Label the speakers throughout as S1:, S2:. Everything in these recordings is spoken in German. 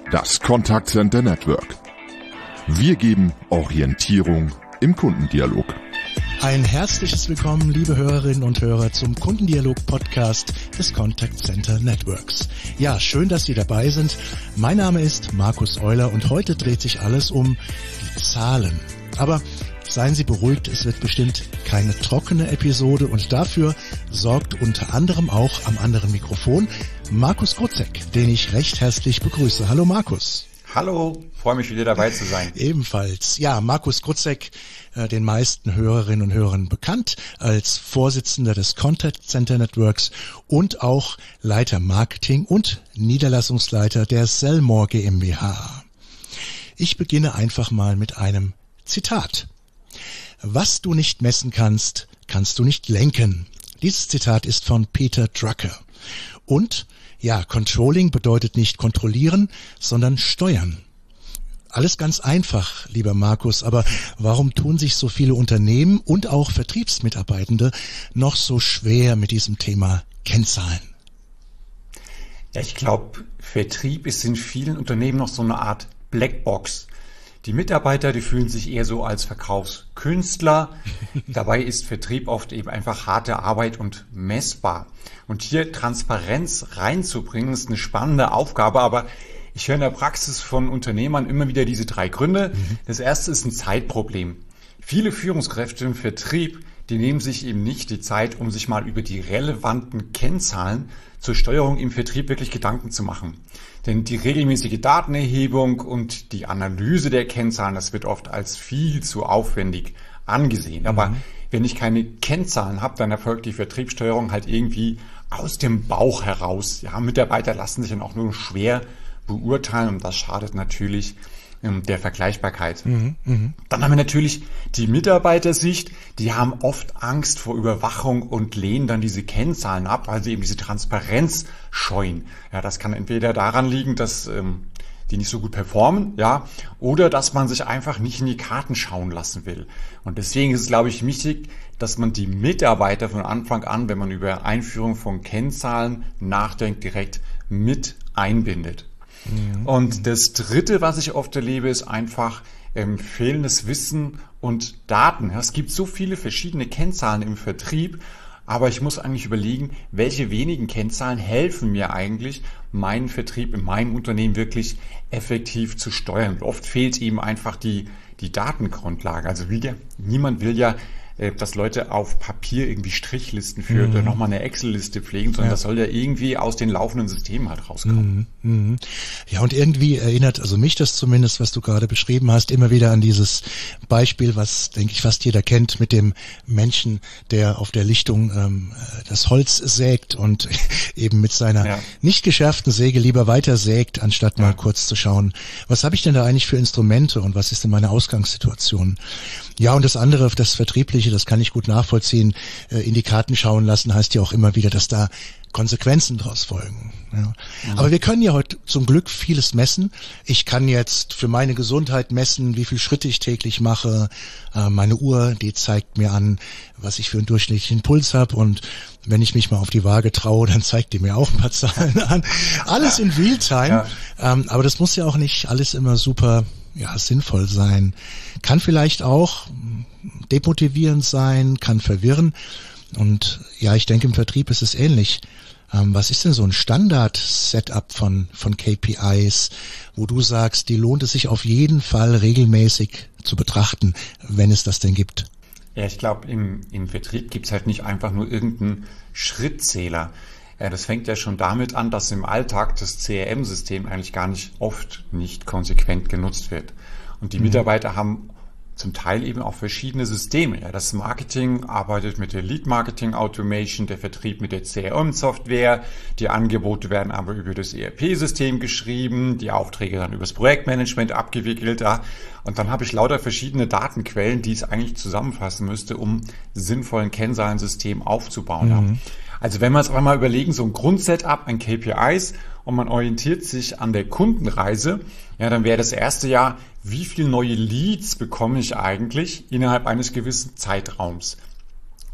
S1: Das Contact Center Network. Wir geben Orientierung im Kundendialog.
S2: Ein herzliches Willkommen, liebe Hörerinnen und Hörer, zum Kundendialog-Podcast des Contact Center Networks. Ja, schön, dass Sie dabei sind. Mein Name ist Markus Euler und heute dreht sich alles um die Zahlen. Aber seien Sie beruhigt, es wird bestimmt keine trockene Episode und dafür sorgt unter anderem auch am anderen Mikrofon Markus Grutzek, den ich recht herzlich begrüße. Hallo Markus.
S3: Hallo, freue mich wieder dabei zu sein.
S2: Ebenfalls, ja, Markus Grutzek, den meisten Hörerinnen und Hörern bekannt als Vorsitzender des Contact Center Networks und auch Leiter Marketing und Niederlassungsleiter der Sellmore GmbH. Ich beginne einfach mal mit einem Zitat. Was du nicht messen kannst, kannst du nicht lenken. Dieses Zitat ist von Peter Drucker. Und ja, Controlling bedeutet nicht kontrollieren, sondern steuern. Alles ganz einfach, lieber Markus, aber warum tun sich so viele Unternehmen und auch Vertriebsmitarbeitende noch so schwer mit diesem Thema Kennzahlen?
S3: Ja, ich glaube, Vertrieb ist in vielen Unternehmen noch so eine Art Blackbox. Die Mitarbeiter, die fühlen sich eher so als Verkaufskünstler. Dabei ist Vertrieb oft eben einfach harte Arbeit und messbar. Und hier Transparenz reinzubringen, ist eine spannende Aufgabe, aber ich höre in der Praxis von Unternehmern immer wieder diese 3 Gründe. Das erste ist ein Zeitproblem. Viele Führungskräfte im Vertrieb, die nehmen sich eben nicht die Zeit, um sich mal über die relevanten Kennzahlen zur Steuerung im Vertrieb wirklich Gedanken zu machen. Denn die regelmäßige Datenerhebung und die Analyse der Kennzahlen, das wird oft als viel zu aufwendig angesehen. Aber wenn ich keine Kennzahlen habe, dann erfolgt die Vertriebssteuerung halt irgendwie aus dem Bauch heraus. Ja, Mitarbeiter lassen sich dann auch nur schwer beurteilen und das schadet natürlich der Vergleichbarkeit. Dann haben wir natürlich die Mitarbeitersicht, die haben oft Angst vor Überwachung und lehnen dann diese Kennzahlen ab, weil sie eben diese Transparenz scheuen. Ja, das kann entweder daran liegen, dass die nicht so gut performen, ja, oder dass man sich einfach nicht in die Karten schauen lassen will. Und deswegen ist es, glaube ich, wichtig, dass man die Mitarbeiter von Anfang an, wenn man über Einführung von Kennzahlen nachdenkt, direkt mit einbindet. Und das Dritte, was ich oft erlebe, ist einfach fehlendes Wissen und Daten. Es gibt so viele verschiedene Kennzahlen im Vertrieb, aber ich muss eigentlich überlegen, welche wenigen Kennzahlen helfen mir eigentlich, meinen Vertrieb in meinem Unternehmen wirklich effektiv zu steuern. Oft fehlt eben einfach die Datengrundlage. Also niemand will ja, dass Leute auf Papier irgendwie Strichlisten führen oder nochmal eine Excel-Liste pflegen, sondern das soll ja irgendwie aus den laufenden Systemen halt rauskommen.
S2: Ja, und irgendwie erinnert, also mich das zumindest, was du gerade beschrieben hast, immer wieder an dieses Beispiel, was, denke ich, fast jeder kennt, mit dem Menschen, der auf der Lichtung das Holz sägt und eben mit seiner nicht geschärften Säge lieber weiter sägt, anstatt mal kurz zu schauen, was habe ich denn da eigentlich für Instrumente und was ist denn meine Ausgangssituation? Ja, und das andere, das Vertriebliche, das kann ich gut nachvollziehen, in die Karten schauen lassen, heißt ja auch immer wieder, dass da Konsequenzen daraus folgen. Ja. Aber wir können ja heute zum Glück vieles messen. Ich kann jetzt für meine Gesundheit messen, wie viele Schritte ich täglich mache. Meine Uhr, die zeigt mir an, was ich für einen durchschnittlichen Puls habe. Und wenn ich mich mal auf die Waage traue, dann zeigt die mir auch ein paar Zahlen an. Alles in Realtime. Aber das muss ja auch nicht alles immer super sinnvoll sein. Kann vielleicht auch demotivierend sein, kann verwirren. Und ja, ich denke, im Vertrieb ist es ähnlich. Was ist denn so ein Standard-Setup von KPIs, wo du sagst, die lohnt es sich auf jeden Fall regelmäßig zu betrachten, wenn es das denn gibt?
S3: Ja, ich glaube, im Vertrieb gibt's halt nicht einfach nur irgendeinen Schrittzähler. Ja, das fängt ja schon damit an, dass im Alltag das CRM-System eigentlich gar nicht konsequent genutzt wird. Und die Mitarbeiter haben zum Teil eben auch verschiedene Systeme. Ja, das Marketing arbeitet mit der Lead-Marketing-Automation, der Vertrieb mit der CRM-Software, die Angebote werden aber über das ERP-System geschrieben, die Aufträge dann über das Projektmanagement abgewickelt. Ja. Und dann habe ich lauter verschiedene Datenquellen, die es eigentlich zusammenfassen müsste, um sinnvollen Kennzahlensystem aufzubauen. Ja. Also wenn wir uns einmal überlegen, so ein Grundsetup an KPIs und man orientiert sich an der Kundenreise, ja, dann wäre das erste Jahr, wie viele neue Leads bekomme ich eigentlich innerhalb eines gewissen Zeitraums?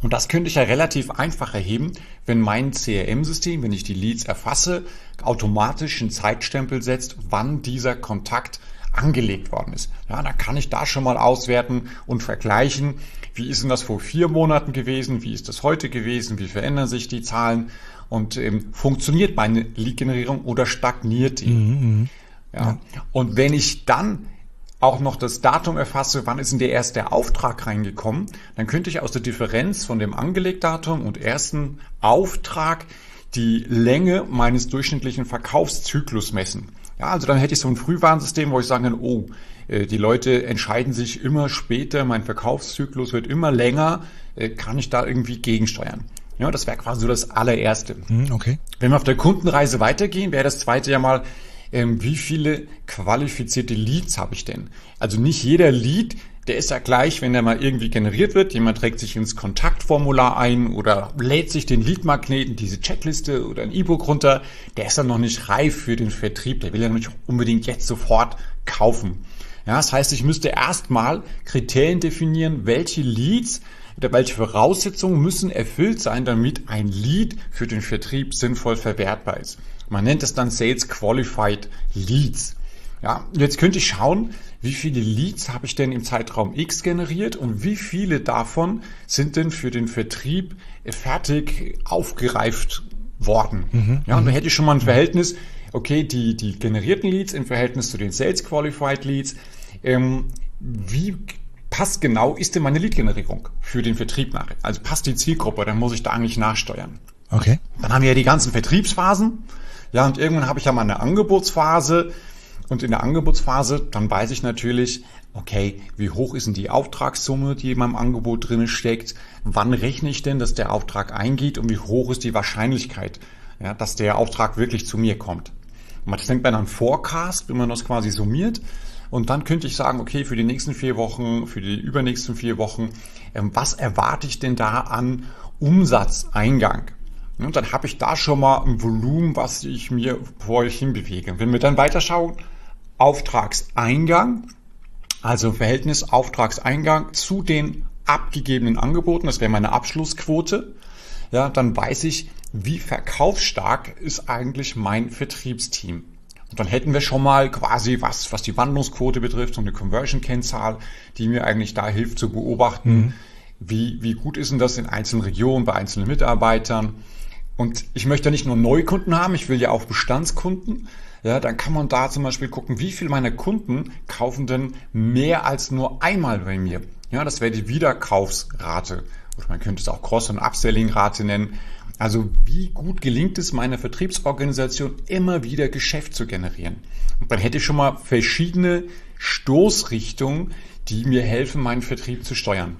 S3: Und das könnte ich ja relativ einfach erheben, wenn mein CRM-System, wenn ich die Leads erfasse, automatisch einen Zeitstempel setzt, wann dieser Kontakt angelegt worden ist. Ja, dann kann ich da schon mal auswerten und vergleichen, wie ist denn das vor 4 Monaten gewesen, wie ist das heute gewesen, wie verändern sich die Zahlen und funktioniert meine Lead-Generierung oder stagniert die? Ja. Und wenn ich dann auch noch das Datum erfasse, wann ist denn der erste Auftrag reingekommen, dann könnte ich aus der Differenz von dem Angelegtdatum und ersten Auftrag die Länge meines durchschnittlichen Verkaufszyklus messen. Ja, also dann hätte ich so ein Frühwarnsystem, wo ich sagen kann, die Leute entscheiden sich immer später, mein Verkaufszyklus wird immer länger, kann ich da irgendwie gegensteuern? Ja, das wäre quasi so das allererste.
S2: Okay.
S3: Wenn wir auf der Kundenreise weitergehen, wäre das zweite ja mal, wie viele qualifizierte Leads habe ich denn? Also nicht jeder Lead, der ist ja gleich, wenn der mal irgendwie generiert wird. Jemand trägt sich ins Kontaktformular ein oder lädt sich den Leadmagneten, diese Checkliste oder ein E-Book runter. Der ist dann noch nicht reif für den Vertrieb. Der will ja nicht unbedingt jetzt sofort kaufen. Ja, das heißt, ich müsste erstmal Kriterien definieren, welche Leads oder welche Voraussetzungen müssen erfüllt sein, damit ein Lead für den Vertrieb sinnvoll verwertbar ist. Man nennt es dann Sales Qualified Leads. Ja, jetzt könnte ich schauen, wie viele Leads habe ich denn im Zeitraum X generiert und wie viele davon sind denn für den Vertrieb fertig aufgereift worden. Ja, und da hätte ich schon mal ein Verhältnis, okay, die generierten Leads im Verhältnis zu den Sales Qualified Leads. Wie passt genau ist denn meine Lead-Generierung für den Vertrieb nachher? Also passt die Zielgruppe, dann muss ich da eigentlich nachsteuern.
S2: Okay.
S3: Dann haben wir ja die ganzen Vertriebsphasen. Ja, und irgendwann habe ich ja mal eine Angebotsphase. Und in der Angebotsphase, dann weiß ich natürlich, okay, wie hoch ist denn die Auftragssumme, die in meinem Angebot drin steckt? Wann rechne ich denn, dass der Auftrag eingeht? Und wie hoch ist die Wahrscheinlichkeit, ja, dass der Auftrag wirklich zu mir kommt? Und das nennt man dann Forecast, wenn man das quasi summiert. Und dann könnte ich sagen, okay, für die nächsten 4 Wochen, für die übernächsten 4 Wochen, was erwarte ich denn da an Umsatzeingang? Und dann habe ich da schon mal ein Volumen, was ich mir vor euch hinbewege. Wenn wir dann weiterschauen, Auftragseingang, also Verhältnis Auftragseingang zu den abgegebenen Angeboten, das wäre meine Abschlussquote, ja, dann weiß ich, wie verkaufsstark ist eigentlich mein Vertriebsteam. Und dann hätten wir schon mal quasi was die Wandlungsquote betrifft, so eine Conversion-Kennzahl, die mir eigentlich da hilft zu beobachten, wie gut ist denn das in einzelnen Regionen, bei einzelnen Mitarbeitern. Und ich möchte ja nicht nur Neukunden haben, ich will ja auch Bestandskunden. Ja, dann kann man da zum Beispiel gucken, wie viel meiner Kunden kaufen denn mehr als nur einmal bei mir. Ja, das wäre die Wiederkaufsrate. Oder man könnte es auch Cross- und Upselling-Rate nennen. Also wie gut gelingt es meiner Vertriebsorganisation, immer wieder Geschäft zu generieren. Und dann hätte ich schon mal verschiedene Stoßrichtungen, die mir helfen, meinen Vertrieb zu steuern.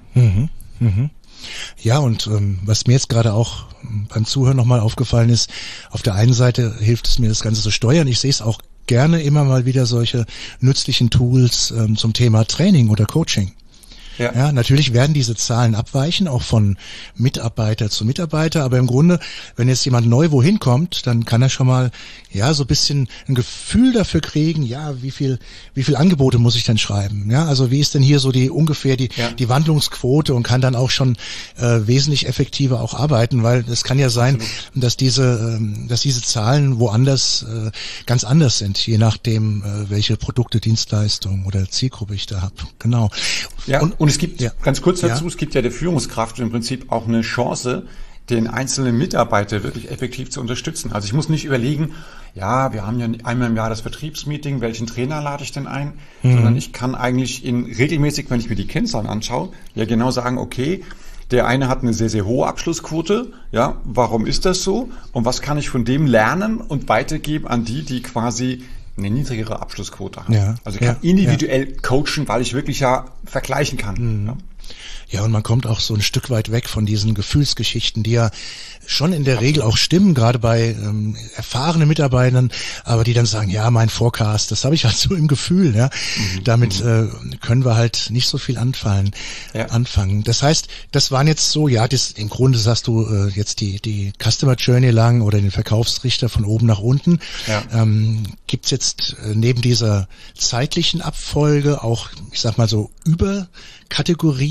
S2: Ja, und was mir jetzt gerade auch beim Zuhören nochmal aufgefallen ist, auf der einen Seite hilft es mir, das Ganze zu steuern. Ich sehe es auch gerne immer mal wieder solche nützlichen Tools zum Thema Training oder Coaching. Ja, natürlich werden diese Zahlen abweichen, auch von Mitarbeiter zu Mitarbeiter, aber im Grunde, wenn jetzt jemand neu wohin kommt, dann kann er schon mal, ja, so ein bisschen ein Gefühl dafür kriegen, ja, wie viel Angebote muss ich denn schreiben? Ja, also wie ist denn hier so die Wandlungsquote und kann dann auch schon wesentlich effektiver auch arbeiten, weil es kann ja sein, dass diese Zahlen woanders ganz anders sind, je nachdem, welche Produkte, Dienstleistungen oder Zielgruppe ich da habe. Genau.
S3: Ja, und es gibt, ganz kurz dazu, es gibt ja der Führungskraft im Prinzip auch eine Chance, den einzelnen Mitarbeiter wirklich effektiv zu unterstützen. Also ich muss nicht überlegen, ja, wir haben ja einmal im Jahr das Vertriebsmeeting, welchen Trainer lade ich denn ein? Sondern ich kann eigentlich regelmäßig, wenn ich mir die Kennzahlen anschaue, ja genau sagen, okay, der eine hat eine sehr, sehr hohe Abschlussquote, ja, warum ist das so? Und was kann ich von dem lernen und weitergeben an die quasi eine niedrigere Abschlussquote haben.
S2: Ja,
S3: also ich kann individuell coachen, weil ich wirklich vergleichen kann.
S2: Ja, und man kommt auch so ein Stück weit weg von diesen Gefühlsgeschichten, die ja schon in der Regel auch stimmen, gerade bei erfahrenen Mitarbeitern, aber die dann sagen, ja, mein Forecast, das habe ich halt so im Gefühl, ja. Damit können wir halt nicht so viel anfangen. Das heißt, das waren jetzt so, im Grunde sagst du jetzt die Customer Journey lang oder den Verkaufsrichter von oben nach unten. Ja. Gibt's jetzt neben dieser zeitlichen Abfolge auch, ich sag mal so, Oberkategorien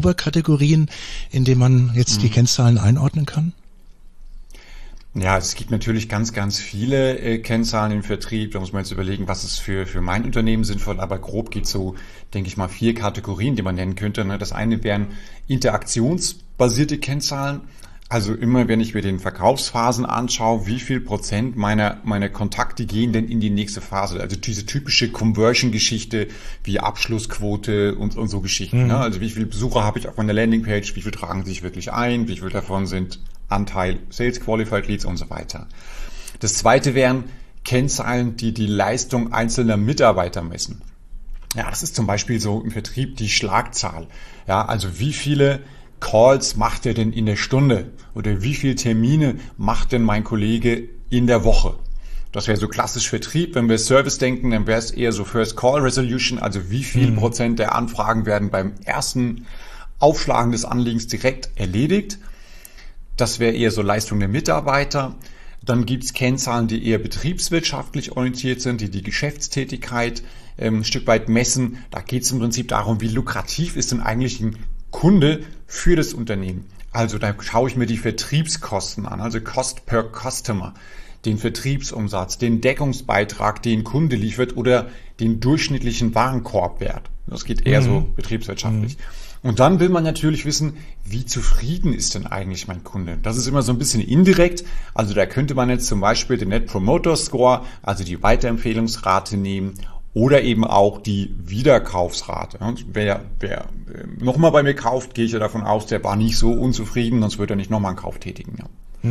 S2: Oberkategorien, in denen man jetzt die Kennzahlen einordnen kann?
S3: Ja, es gibt natürlich ganz, ganz viele Kennzahlen im Vertrieb. Da muss man jetzt überlegen, was ist für mein Unternehmen sinnvoll. Aber grob geht so, denke ich mal, 4 Kategorien, die man nennen könnte. Das eine wären interaktionsbasierte Kennzahlen. Also immer, wenn ich mir den Verkaufsphasen anschaue, wie viel Prozent meiner Kontakte gehen denn in die nächste Phase? Also diese typische Conversion-Geschichte wie Abschlussquote und so Geschichten. Ne? Also wie viele Besucher habe ich auf meiner Landingpage? Wie viel tragen sich wirklich ein? Wie viel davon sind Anteil Sales Qualified Leads und so weiter? Das zweite wären Kennzahlen, die die Leistung einzelner Mitarbeiter messen. Ja, das ist zum Beispiel so im Vertrieb die Schlagzahl. Ja, also wie viele Calls macht er denn in der Stunde? Oder wie viele Termine macht denn mein Kollege in der Woche? Das wäre so klassisch Vertrieb. Wenn wir Service denken, dann wäre es eher so First Call Resolution. Also wie viel Prozent der Anfragen werden beim ersten Aufschlagen des Anliegens direkt erledigt? Das wäre eher so Leistung der Mitarbeiter. Dann gibt's Kennzahlen, die eher betriebswirtschaftlich orientiert sind, die Geschäftstätigkeit ein Stück weit messen. Da geht es im Prinzip darum, wie lukrativ ist denn eigentlich ein Kunde für das Unternehmen. Also da schaue ich mir die Vertriebskosten an, also Cost per Customer, den Vertriebsumsatz, den Deckungsbeitrag, den Kunde liefert oder den durchschnittlichen Warenkorbwert. Das geht eher so betriebswirtschaftlich. Und dann will man natürlich wissen, wie zufrieden ist denn eigentlich mein Kunde? Das ist immer so ein bisschen indirekt. Also da könnte man jetzt zum Beispiel den Net Promoter Score, also die Weiterempfehlungsrate nehmen oder eben auch die Wiederkaufsrate. Und wer nochmal bei mir kauft, gehe ich ja davon aus, der war nicht so unzufrieden, sonst wird er nicht nochmal einen Kauf tätigen. Ja.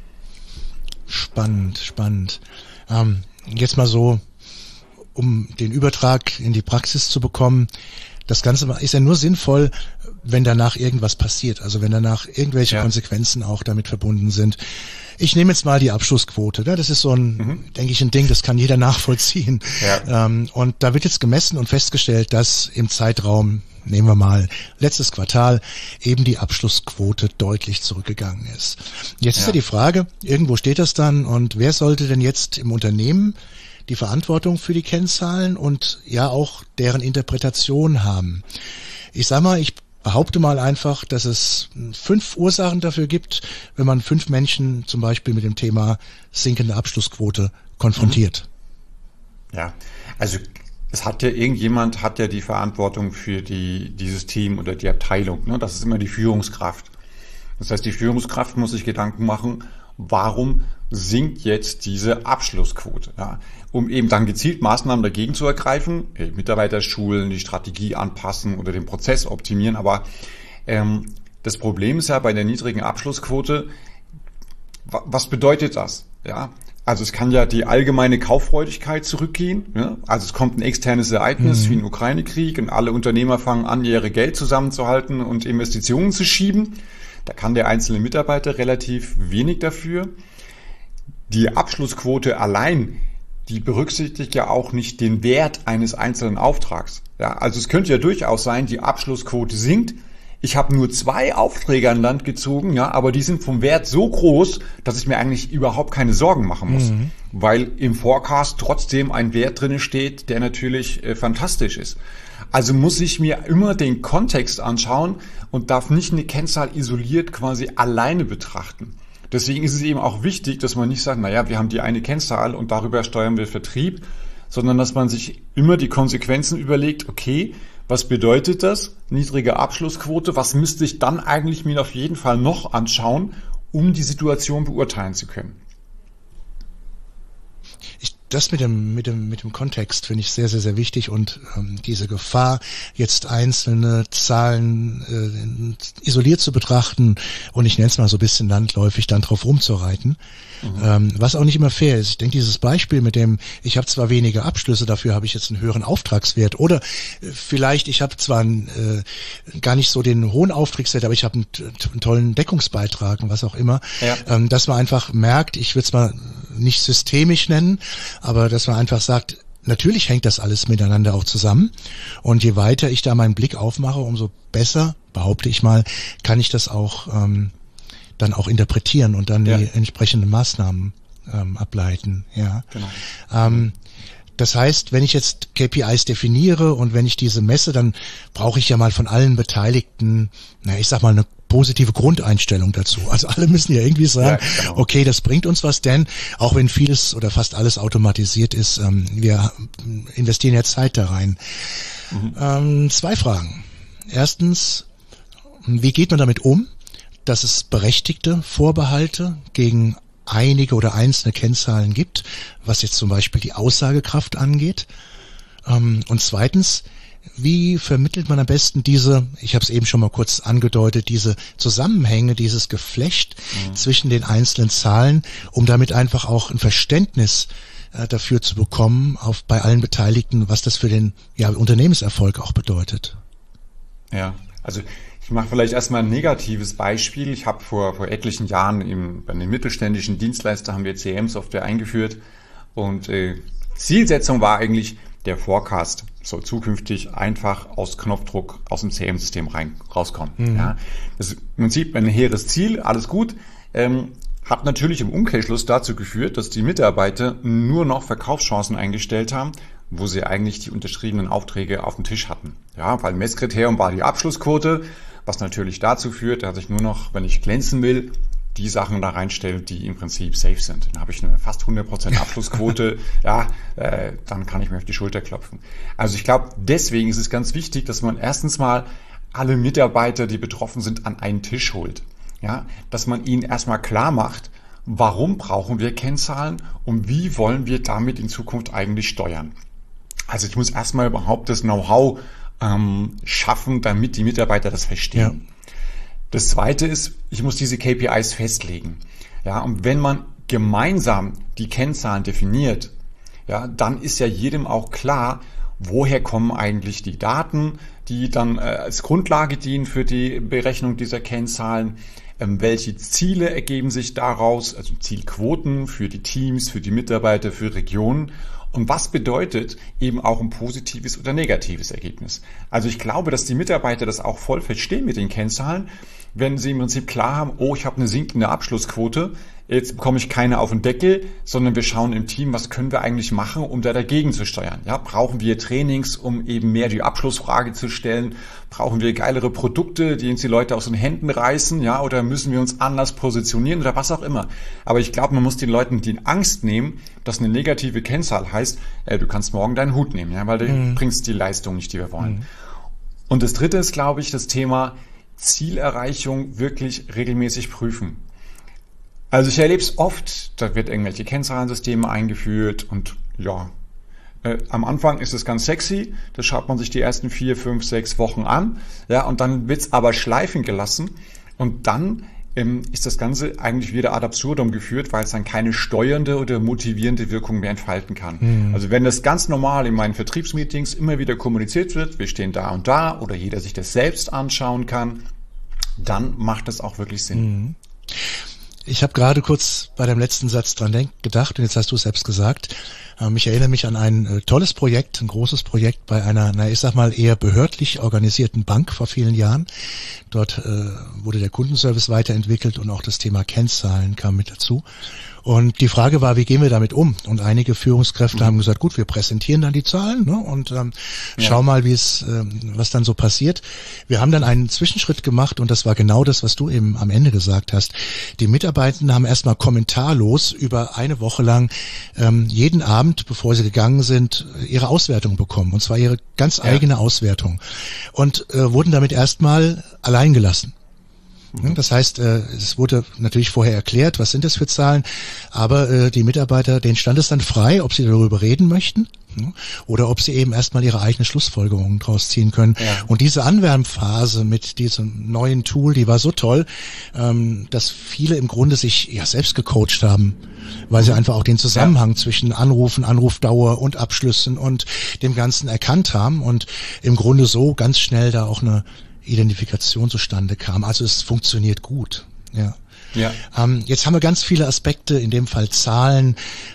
S2: Spannend. Jetzt mal so, um den Übertrag in die Praxis zu bekommen. Das Ganze ist ja nur sinnvoll, wenn danach irgendwas passiert, also wenn danach irgendwelche Konsequenzen auch damit verbunden sind. Ich nehme jetzt mal die Abschlussquote. Das ist so ein, denke ich, ein Ding, das kann jeder nachvollziehen. Ja. Und da wird jetzt gemessen und festgestellt, dass im Zeitraum, nehmen wir mal letztes Quartal, eben die Abschlussquote deutlich zurückgegangen ist. Jetzt ist ja die Frage, irgendwo steht das dann, und wer sollte denn jetzt im Unternehmen die Verantwortung für die Kennzahlen und ja auch deren Interpretation haben? Ich sag mal, ich behaupte mal einfach, dass es 5 Ursachen dafür gibt, wenn man 5 Menschen zum Beispiel mit dem Thema sinkende Abschlussquote konfrontiert.
S3: Ja, also irgendjemand hat ja die Verantwortung für dieses Team oder die Abteilung. Ne? Das ist immer die Führungskraft. Das heißt, die Führungskraft muss sich Gedanken machen, warum sinkt jetzt diese Abschlussquote? Ja, um eben dann gezielt Maßnahmen dagegen zu ergreifen, Mitarbeiter schulen, die Strategie anpassen oder den Prozess optimieren. Aber das Problem ist ja bei der niedrigen Abschlussquote, was bedeutet das? Ja, also es kann ja die allgemeine Kauffreudigkeit zurückgehen. Ja? Also es kommt ein externes Ereignis wie ein Ukraine-Krieg und alle Unternehmer fangen an, ihre Geld zusammenzuhalten und Investitionen zu schieben. Da kann der einzelne Mitarbeiter relativ wenig dafür. Die Abschlussquote allein, die berücksichtigt ja auch nicht den Wert eines einzelnen Auftrags. Ja, also es könnte ja durchaus sein, die Abschlussquote sinkt. Ich habe nur 2 Aufträge an Land gezogen, ja, aber die sind vom Wert so groß, dass ich mir eigentlich überhaupt keine Sorgen machen muss, weil im Forecast trotzdem ein Wert drin steht, der natürlich fantastisch ist. Also muss ich mir immer den Kontext anschauen und darf nicht eine Kennzahl isoliert quasi alleine betrachten. Deswegen ist es eben auch wichtig, dass man nicht sagt, naja, wir haben die eine Kennzahl und darüber steuern wir Vertrieb, sondern dass man sich immer die Konsequenzen überlegt, okay, was bedeutet das? Niedrige Abschlussquote, was müsste ich dann eigentlich mir auf jeden Fall noch anschauen, um die Situation beurteilen zu können?
S2: Das mit dem Kontext finde ich sehr, sehr, sehr wichtig, und diese Gefahr, jetzt einzelne Zahlen isoliert zu betrachten und ich nenne es mal so ein bisschen landläufig dann drauf rumzureiten, was auch nicht immer fair ist. Ich denke, dieses Beispiel mit dem, ich habe zwar weniger Abschlüsse, dafür habe ich jetzt einen höheren Auftragswert, oder vielleicht ich habe zwar gar nicht so den hohen Auftragswert, aber ich habe einen tollen Deckungsbeitrag und was auch immer, dass man einfach merkt, ich würde es mal nicht systemisch nennen, aber dass man einfach sagt, natürlich hängt das alles miteinander auch zusammen, und je weiter ich da meinen Blick aufmache, umso besser, behaupte ich mal, kann ich das auch dann auch interpretieren und dann die entsprechenden Maßnahmen ableiten. Ja. Genau. Das heißt, wenn ich jetzt KPIs definiere und wenn ich diese messe, dann brauche ich ja mal von allen Beteiligten, ich sag mal, eine positive Grundeinstellung dazu. Also alle müssen ja irgendwie sagen, ja, genau. Okay, das bringt uns was, denn auch wenn vieles oder fast alles automatisiert ist, wir investieren ja Zeit da rein. 2 Fragen. Erstens, wie geht man damit um, dass es berechtigte Vorbehalte gegen einige oder einzelne Kennzahlen gibt, was jetzt zum Beispiel die Aussagekraft angeht? Und zweitens, wie vermittelt man am besten diese, ich habe es eben schon mal kurz angedeutet, diese Zusammenhänge, dieses Geflecht zwischen den einzelnen Zahlen, um damit einfach auch ein Verständnis dafür zu bekommen, bei allen Beteiligten, was das für den Unternehmenserfolg auch bedeutet?
S3: Ja, also ich mache vielleicht erstmal ein negatives Beispiel. Ich habe vor etlichen Jahren bei den mittelständischen Dienstleister haben wir CRM-Software eingeführt und Zielsetzung war eigentlich, der Forecast soll zukünftig einfach aus Knopfdruck aus dem CRM-System rauskommen. Ja, das ist im Prinzip ein hehres Ziel, alles gut. Hat natürlich im Umkehrschluss dazu geführt, dass die Mitarbeiter nur noch Verkaufschancen eingestellt haben, wo sie eigentlich die unterschriebenen Aufträge auf dem Tisch hatten. Ja, weil Messkriterium war die Abschlussquote, was natürlich dazu führt, dass ich nur noch, wenn ich glänzen will, die Sachen da reinstelle, die im Prinzip safe sind. Dann habe ich eine fast 100% Abschlussquote, dann kann ich mir auf die Schulter klopfen. Also ich glaube, deswegen ist es ganz wichtig, dass man erstens mal alle Mitarbeiter, die betroffen sind, an einen Tisch holt. Ja, dass man ihnen erstmal klar macht, warum brauchen wir Kennzahlen und wie wollen wir damit in Zukunft eigentlich steuern. Also ich muss erstmal überhaupt das Know-how schaffen, damit die Mitarbeiter das verstehen. Ja. Das Zweite ist, ich muss diese KPIs festlegen. Ja, und wenn man gemeinsam die Kennzahlen definiert, ja, dann ist ja jedem auch klar, woher kommen eigentlich die Daten, die dann als Grundlage dienen für die Berechnung dieser Kennzahlen. Welche Ziele ergeben sich daraus, also Zielquoten für die Teams, für die Mitarbeiter, für Regionen und was bedeutet eben auch ein positives oder negatives Ergebnis. Also ich glaube, dass die Mitarbeiter das auch voll verstehen mit den Kennzahlen, wenn sie im Prinzip klar haben, ich habe eine sinkende Abschlussquote, jetzt bekomme ich keine auf den Deckel, sondern wir schauen im Team, was können wir eigentlich machen, um da dagegen zu steuern. Ja, brauchen wir Trainings, um eben mehr die Abschlussfrage zu stellen? Brauchen wir geilere Produkte, die uns die Leute aus den Händen reißen? Ja, oder müssen wir uns anders positionieren oder was auch immer? Aber ich glaube, man muss den Leuten die Angst nehmen, dass eine negative Kennzahl heißt, du kannst morgen deinen Hut nehmen, ja, weil du bringst die Leistung nicht, die wir wollen. Und das Dritte ist, glaube ich, das Thema Zielerreichung wirklich regelmäßig prüfen. Also ich erlebe es oft, da wird irgendwelche Kennzahlensysteme eingeführt und am Anfang ist es ganz sexy, das schaut man sich die ersten 4, 5, 6 Wochen an, ja, und dann wird's aber schleifen gelassen und dann ist das Ganze eigentlich wieder ad absurdum geführt, weil es dann keine steuernde oder motivierende Wirkung mehr entfalten kann. Also wenn das ganz normal in meinen Vertriebsmeetings immer wieder kommuniziert wird, wir stehen da und da oder jeder sich das selbst anschauen kann, dann macht das auch wirklich Sinn.
S2: Ich habe gerade kurz bei dem letzten Satz dran gedacht und jetzt hast du es selbst gesagt. Ich erinnere mich an ein tolles Projekt, ein großes Projekt bei einer, ich sag mal eher behördlich organisierten Bank vor vielen Jahren. Dort wurde der Kundenservice weiterentwickelt und auch das Thema Kennzahlen kam mit dazu. Und die Frage war, wie gehen wir damit um? Und einige Führungskräfte haben gesagt, gut, wir präsentieren dann die Zahlen, ne, und schau mal, was dann so passiert. Wir haben dann einen Zwischenschritt gemacht und das war genau das, was du eben am Ende gesagt hast. Die Mitarbeitenden haben erstmal kommentarlos über eine Woche lang jeden Abend, bevor sie gegangen sind, ihre Auswertung bekommen. Und zwar ihre ganz eigene Auswertung. Und wurden damit erstmal allein gelassen. Das heißt, es wurde natürlich vorher erklärt, was sind das für Zahlen, aber die Mitarbeiter, denen stand es dann frei, ob sie darüber reden möchten oder ob sie eben erstmal ihre eigenen Schlussfolgerungen draus ziehen können. Ja. Und diese Anwärmphase mit diesem neuen Tool, die war so toll, dass viele im Grunde sich selbst gecoacht haben, weil sie einfach auch den Zusammenhang zwischen Anrufen, Anrufdauer und Abschlüssen und dem Ganzen erkannt haben und im Grunde so ganz schnell da auch eine Identifikation zustande kam. Also es funktioniert gut. Ja. Jetzt haben wir ganz viele Aspekte, in dem Fall Zahlen,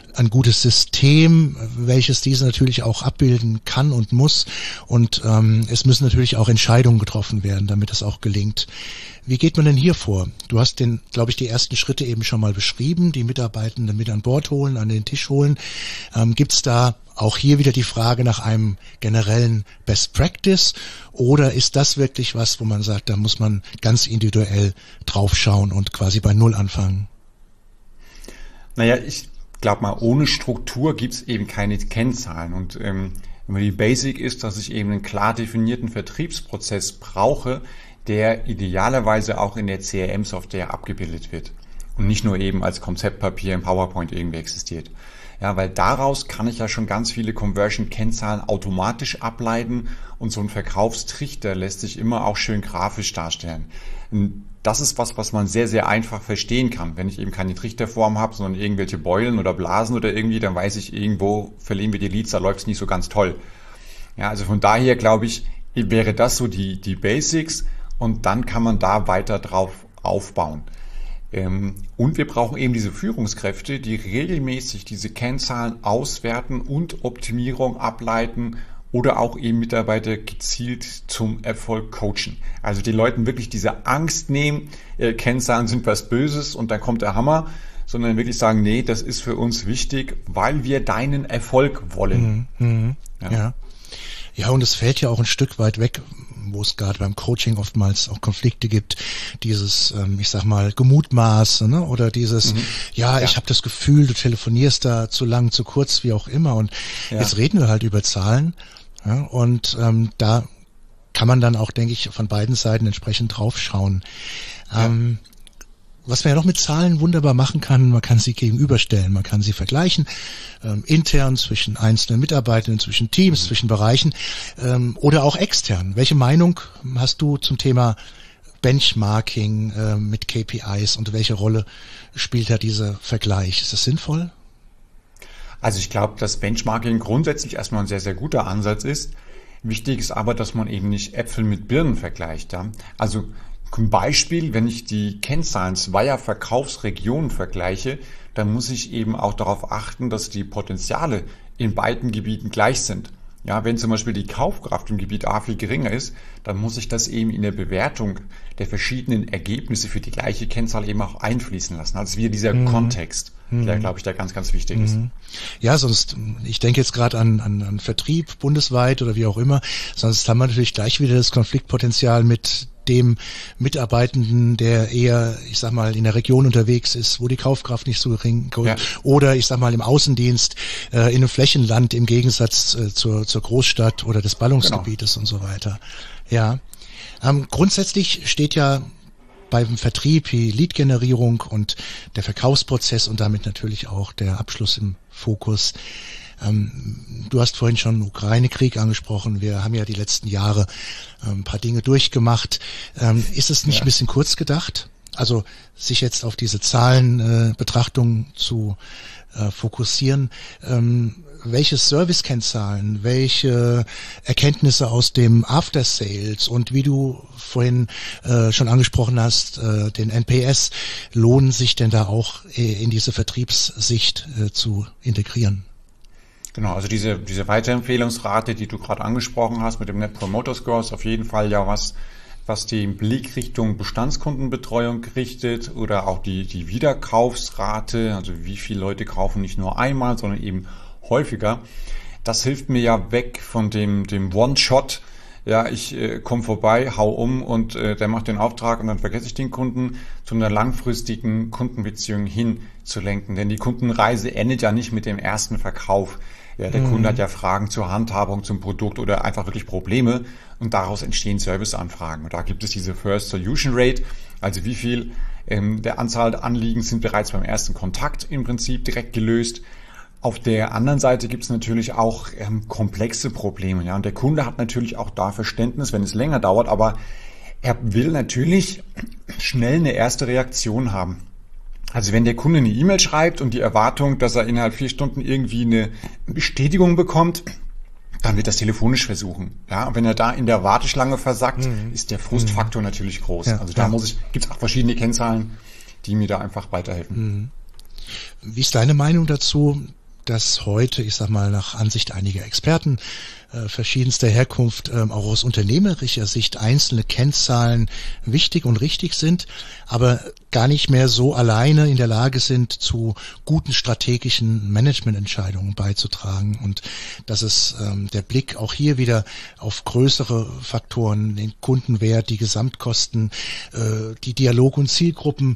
S2: ein gutes System, welches diese natürlich auch abbilden kann und muss. Und es müssen natürlich auch Entscheidungen getroffen werden, damit es auch gelingt. Wie geht man denn hier vor? Du hast glaube ich, die ersten Schritte eben schon mal beschrieben, die Mitarbeitenden mit an Bord holen, an den Tisch holen. Gibt's da auch hier wieder die Frage nach einem generellen Best Practice, oder ist das wirklich was, wo man sagt, da muss man ganz individuell draufschauen und quasi bei Null anfangen?
S3: Naja, ich glaube mal, ohne Struktur gibt's eben keine Kennzahlen. Und wenn die Basic ist, dass ich eben einen klar definierten Vertriebsprozess brauche, der idealerweise auch in der CRM-Software abgebildet wird und nicht nur eben als Konzeptpapier im PowerPoint irgendwie existiert. Ja, weil daraus kann ich ja schon ganz viele Conversion-Kennzahlen automatisch ableiten und so ein Verkaufstrichter lässt sich immer auch schön grafisch darstellen. Und das ist was man sehr, sehr einfach verstehen kann. Wenn ich eben keine Trichterform habe, sondern irgendwelche Beulen oder Blasen oder irgendwie, dann weiß ich, irgendwo verlieren wir die Leads, da läuft es nicht so ganz toll. Ja, also von daher glaube ich, wäre das so die Basics und dann kann man da weiter drauf aufbauen. Und wir brauchen eben diese Führungskräfte, die regelmäßig diese Kennzahlen auswerten und Optimierung ableiten oder auch eben Mitarbeiter gezielt zum Erfolg coachen. Also die Leuten wirklich diese Angst nehmen, Kennzahlen sind was Böses und dann kommt der Hammer, sondern wirklich sagen, nee, das ist für uns wichtig, weil wir deinen Erfolg wollen.
S2: Ja, und es fällt ja auch ein Stück weit weg, wo es gerade beim Coaching oftmals auch Konflikte gibt, dieses, ich sag mal, Gemutmaße, ne? Oder dieses, ich habe das Gefühl, du telefonierst da zu lang, zu kurz, wie auch immer. Und jetzt reden wir halt über Zahlen, ja? Und da kann man dann auch, denke ich, von beiden Seiten entsprechend draufschauen. Was man ja noch mit Zahlen wunderbar machen kann, man kann sie gegenüberstellen, man kann sie vergleichen, intern zwischen einzelnen Mitarbeitern, zwischen Teams, zwischen Bereichen oder auch extern. Welche Meinung hast du zum Thema Benchmarking mit KPIs und welche Rolle spielt da dieser Vergleich? Ist das sinnvoll?
S3: Also ich glaube, dass Benchmarking grundsätzlich erstmal ein sehr, sehr guter Ansatz ist. Wichtig ist aber, dass man eben nicht Äpfel mit Birnen vergleicht. Ja? Also zum Beispiel, wenn ich die Kennzahlen zweier Verkaufsregionen vergleiche, dann muss ich eben auch darauf achten, dass die Potenziale in beiden Gebieten gleich sind. Ja, wenn zum Beispiel die Kaufkraft im Gebiet A viel geringer ist, dann muss ich das eben in der Bewertung der verschiedenen Ergebnisse für die gleiche Kennzahl eben auch einfließen lassen. Also wieder dieser Kontext, der, glaube ich, da ganz, ganz wichtig ist.
S2: Ja, sonst, ich denke jetzt gerade an Vertrieb bundesweit oder wie auch immer, sonst haben wir natürlich gleich wieder das Konfliktpotenzial mit dem Mitarbeitenden, der eher, ich sag mal, in der Region unterwegs ist, wo die Kaufkraft nicht so gering ist, oder ich sag mal im Außendienst in einem Flächenland im Gegensatz zur Großstadt oder des Ballungsgebietes und so weiter. Ja, grundsätzlich steht ja beim Vertrieb die Lead-Generierung und der Verkaufsprozess und damit natürlich auch der Abschluss im Fokus. Du hast vorhin schon Ukraine-Krieg angesprochen. Wir haben ja die letzten Jahre ein paar Dinge durchgemacht. Ist es nicht ein bisschen kurz gedacht? Also sich jetzt auf diese Zahlenbetrachtung zu fokussieren. Welche Service-Kennzahlen, welche Erkenntnisse aus dem After-Sales und wie du vorhin schon angesprochen hast, den NPS, lohnen sich denn da auch in diese Vertriebssicht zu integrieren?
S3: Genau, also diese Weiterempfehlungsrate, die du gerade angesprochen hast mit dem Net Promoter Score, ist auf jeden Fall ja was den Blick Richtung Bestandskundenbetreuung richtet oder auch die Wiederkaufsrate, also wie viele Leute kaufen nicht nur einmal, sondern eben häufiger. Das hilft mir ja weg von dem One-Shot. Ja, ich komme vorbei, hau um und der macht den Auftrag und dann vergesse ich den Kunden, zu einer langfristigen Kundenbeziehung hinzulenken. Denn die Kundenreise endet ja nicht mit dem ersten Verkauf. Ja, der Kunde hat ja Fragen zur Handhabung, zum Produkt oder einfach wirklich Probleme und daraus entstehen Serviceanfragen. Und da gibt es diese First Solution Rate, also wie viel der Anzahl der Anliegen sind bereits beim ersten Kontakt im Prinzip direkt gelöst. Auf der anderen Seite gibt es natürlich auch komplexe Probleme. Ja, und der Kunde hat natürlich auch da Verständnis, wenn es länger dauert, aber er will natürlich schnell eine erste Reaktion haben. Also wenn der Kunde eine E-Mail schreibt und die Erwartung, dass er innerhalb 4 Stunden irgendwie eine Bestätigung bekommt, dann wird das telefonisch versuchen. Ja, und wenn er da in der Warteschlange versackt, ist der Frustfaktor natürlich groß. Ja, also da gibt es auch verschiedene Kennzahlen, die mir da einfach weiterhelfen.
S2: Wie ist deine Meinung dazu? dass heute, ich sag mal, nach Ansicht einiger Experten verschiedenster Herkunft, auch aus unternehmerischer Sicht einzelne Kennzahlen wichtig und richtig sind, aber gar nicht mehr so alleine in der Lage sind, zu guten strategischen Managemententscheidungen beizutragen, und dass es der Blick auch hier wieder auf größere Faktoren, den Kundenwert, die Gesamtkosten, die Dialog- und Zielgruppen,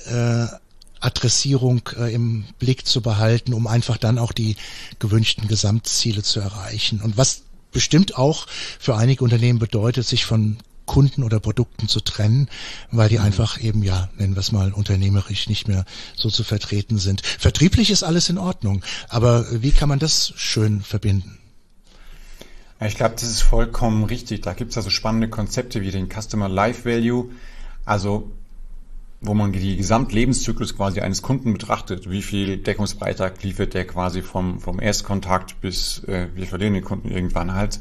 S2: Adressierung im Blick zu behalten, um einfach dann auch die gewünschten Gesamtziele zu erreichen. Und was bestimmt auch für einige Unternehmen bedeutet, sich von Kunden oder Produkten zu trennen, weil die einfach eben, ja, nennen wir es mal, unternehmerisch nicht mehr so zu vertreten sind. Vertrieblich ist alles in Ordnung, aber wie kann man das schön verbinden?
S3: Ich glaube, das ist vollkommen richtig. Da gibt es also spannende Konzepte wie den Customer Life Value, also wo man die Gesamtlebenszyklus quasi eines Kunden betrachtet. Wie viel Deckungsbeitrag liefert der quasi vom Erstkontakt bis wir verlieren den Kunden irgendwann halt.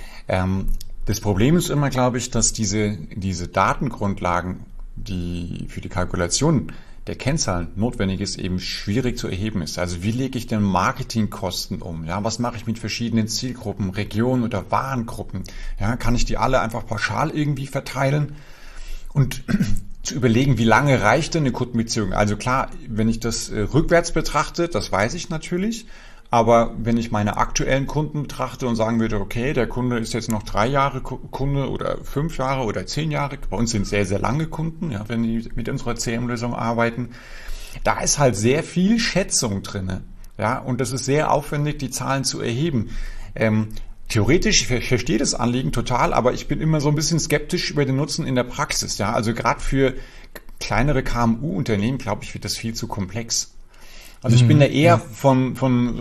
S3: Das Problem ist immer, glaube ich, dass diese Datengrundlagen, die für die Kalkulation der Kennzahlen notwendig ist, eben schwierig zu erheben ist. Also wie lege ich denn Marketingkosten um? Ja, was mache ich mit verschiedenen Zielgruppen, Regionen oder Warengruppen? Ja, kann ich die alle einfach pauschal irgendwie verteilen? Und zu überlegen, wie lange reicht denn eine Kundenbeziehung? Also klar, wenn ich das rückwärts betrachte, das weiß ich natürlich, aber wenn ich meine aktuellen Kunden betrachte und sagen würde, okay, der Kunde ist jetzt noch 3 Jahre Kunde oder 5 Jahre oder 10 Jahre, bei uns sind sehr, sehr lange Kunden, ja, wenn die mit unserer CRM-Lösung arbeiten, da ist halt sehr viel Schätzung drinne, ja, und das ist sehr aufwendig, die Zahlen zu erheben. Theoretisch, ich verstehe das Anliegen total, aber ich bin immer so ein bisschen skeptisch über den Nutzen in der Praxis. Ja, also gerade für kleinere KMU-Unternehmen, glaube ich, wird das viel zu komplex. Also ich bin da eher von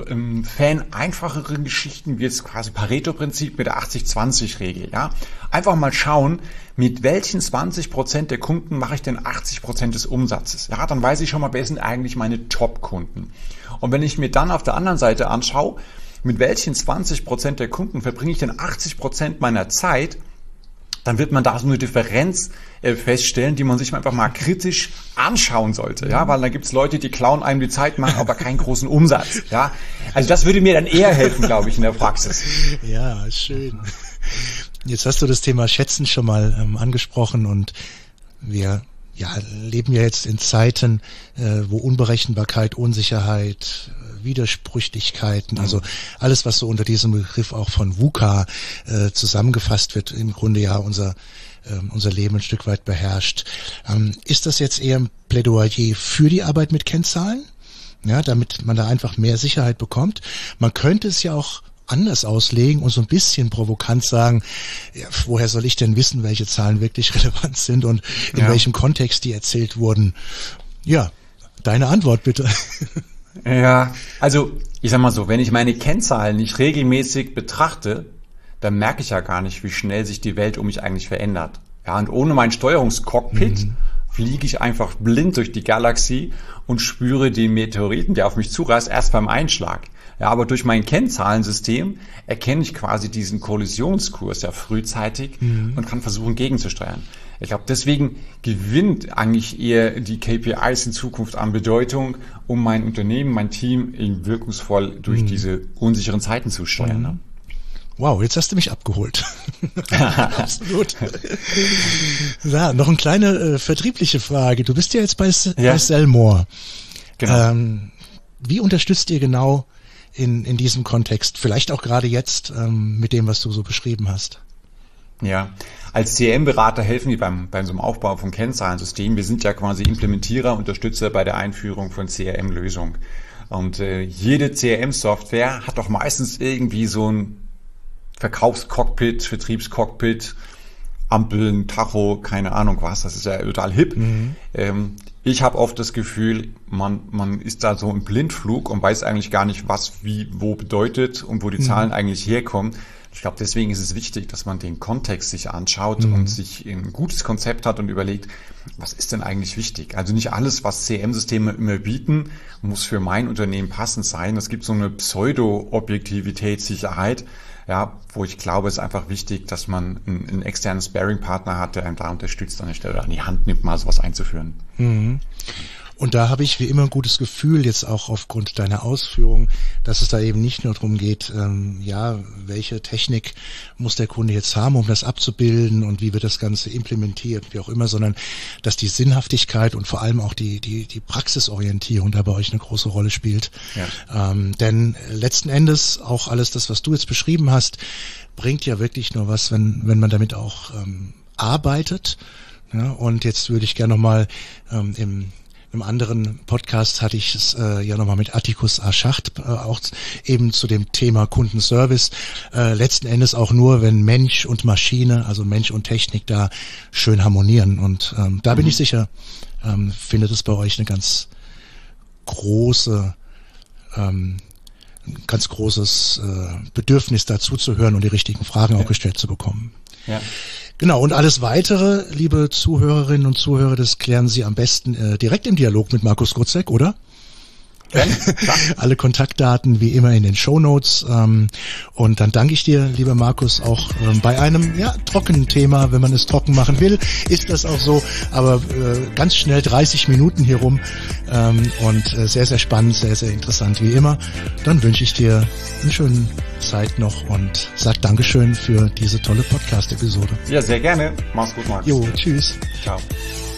S3: Fan einfacheren Geschichten, wie jetzt quasi Pareto-Prinzip mit der 80-20-Regel. Ja, einfach mal schauen, mit welchen 20% der Kunden mache ich denn 80% des Umsatzes. Ja, dann weiß ich schon mal, wer sind eigentlich meine Top-Kunden. Und wenn ich mir dann auf der anderen Seite anschaue, mit welchen 20% der Kunden verbringe ich denn 80% meiner Zeit, dann wird man da so eine Differenz feststellen, die man sich einfach mal kritisch anschauen sollte. Ja, weil da gibt's Leute, die klauen einem die Zeit, machen aber keinen großen Umsatz. Ja, also das würde mir dann eher helfen, glaube ich, in der Praxis.
S2: Ja, schön. Jetzt hast du das Thema Schätzen schon mal angesprochen, und wir leben ja jetzt in Zeiten, wo Unberechenbarkeit, Unsicherheit, Widersprüchlichkeiten, also alles, was so unter diesem Begriff auch von VUCA zusammengefasst wird, im Grunde ja unser Leben ein Stück weit beherrscht. Ist das jetzt eher ein Plädoyer für die Arbeit mit Kennzahlen? Ja, damit man da einfach mehr Sicherheit bekommt. Man könnte es ja auch anders auslegen und so ein bisschen provokant sagen, ja, woher soll ich denn wissen, welche Zahlen wirklich relevant sind und in welchem Kontext die erzählt wurden? Ja, deine Antwort bitte.
S3: Ja, also ich sag mal so, wenn ich meine Kennzahlen nicht regelmäßig betrachte, dann merke ich ja gar nicht, wie schnell sich die Welt um mich eigentlich verändert. Ja, und ohne mein Steuerungscockpit fliege ich einfach blind durch die Galaxie und spüre den Meteoriten, der auf mich zurast, erst beim Einschlag. Ja, aber durch mein Kennzahlensystem erkenne ich quasi diesen Kollisionskurs ja frühzeitig und kann versuchen, gegenzusteuern. Ich glaube, deswegen gewinnt eigentlich eher die KPIs in Zukunft an Bedeutung, um mein Unternehmen, mein Team eben wirkungsvoll durch diese unsicheren Zeiten zu steuern. Ne?
S2: Wow, jetzt hast du mich abgeholt. Absolut. Ja, noch eine kleine vertriebliche Frage. Du bist ja jetzt bei Sellmore.
S3: Genau.
S2: Wie unterstützt ihr genau in diesem Kontext? Vielleicht auch gerade jetzt mit dem, was du so beschrieben hast.
S3: Ja, als CRM-Berater helfen die beim so einem Aufbau von Kennzahlensystemen. Wir sind ja quasi Implementierer, Unterstützer bei der Einführung von CRM-Lösungen. Und jede CRM-Software hat doch meistens irgendwie so ein Verkaufscockpit, Vertriebscockpit, Ampeln, Tacho, keine Ahnung was. Das ist ja total hip. Ich habe oft das Gefühl, man ist da so im Blindflug und weiß eigentlich gar nicht, was wie wo bedeutet und wo die Zahlen eigentlich herkommen. Ich glaube, deswegen ist es wichtig, dass man den Kontext sich anschaut und sich ein gutes Konzept hat und überlegt, was ist denn eigentlich wichtig? Also nicht alles, was CRM-Systeme immer bieten, muss für mein Unternehmen passend sein. Es gibt so eine Pseudo-Objektivitätssicherheit, ja, wo ich glaube, es ist einfach wichtig, dass man einen externen Sparring-Partner hat, der einem da unterstützt an der Stelle, an die Hand nimmt, mal sowas einzuführen.
S2: Und da habe ich wie immer ein gutes Gefühl, jetzt auch aufgrund deiner Ausführung, dass es da eben nicht nur darum geht, welche Technik muss der Kunde jetzt haben, um das abzubilden und wie wird das Ganze implementiert, wie auch immer, sondern dass die Sinnhaftigkeit und vor allem auch die Praxisorientierung da bei euch eine große Rolle spielt. Ja. Denn letzten Endes auch alles das, was du jetzt beschrieben hast, bringt ja wirklich nur was, wenn man damit auch arbeitet. Ja, und jetzt würde ich gerne nochmal im anderen Podcast hatte ich es nochmal mit Atticus A. Schacht, auch eben zu dem Thema Kundenservice. Letzten Endes auch nur, wenn Mensch und Maschine, also Mensch und Technik da schön harmonieren. Und da bin ich sicher, findet es bei euch eine ganz großes Bedürfnis dazu zu hören und die richtigen Fragen auch gestellt zu bekommen. Ja. Genau, und alles Weitere, liebe Zuhörerinnen und Zuhörer, das klären Sie am besten direkt im Dialog mit Markus Grutzek, oder? Ja, alle Kontaktdaten wie immer in den Shownotes. Und dann danke ich dir, lieber Markus, auch bei einem trockenen Thema, wenn man es trocken machen will, ist das auch so. Aber ganz schnell 30 Minuten hier rum und sehr, sehr spannend, sehr, sehr interessant wie immer. Dann wünsche ich dir eine schöne Zeit noch und sag Dankeschön für diese tolle Podcast-Episode.
S3: Ja, sehr gerne. Mach's gut, Max.
S2: Jo, tschüss.
S3: Ciao.